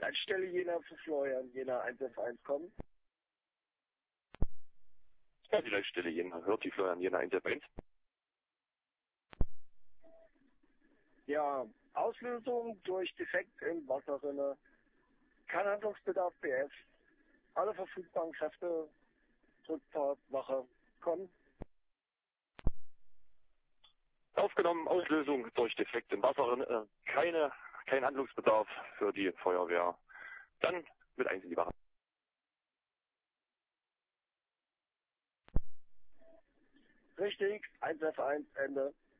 Leitstelle Jena für Florian, Jena 1F1 kommen. Ja, die Leitstelle Jena, hört die Florian Jena 1F1. Ja, Auslösung durch Defekt in Wasserrinne. Kein Handlungsbedarf BF. Alle verfügbaren Kräfte, Rückfahrtwache, kommen. Aufgenommen, Auslösung durch Defekt im Wasser, kein Handlungsbedarf für die Feuerwehr. Dann mit 1 in die Wache. Richtig, 1F1, Ende.